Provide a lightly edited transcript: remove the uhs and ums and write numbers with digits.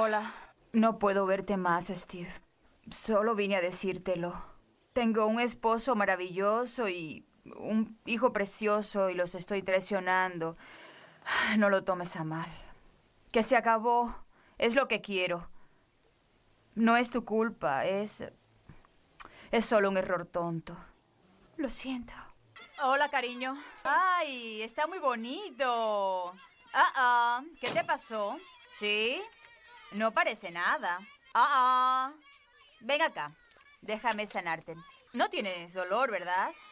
Hola. No puedo verte más, Steve. Solo vine a decírtelo. Tengo un esposo maravilloso y un hijo precioso y los estoy traicionando. No lo tomes a mal. Que se acabó. Es lo que quiero. No es tu culpa, es solo un error tonto. Lo siento. Hola, cariño. ¡Ay! Está muy bonito. ¿Qué te pasó? ¿Sí? No parece nada. Ven acá. Déjame sanarte. No tienes dolor, ¿verdad?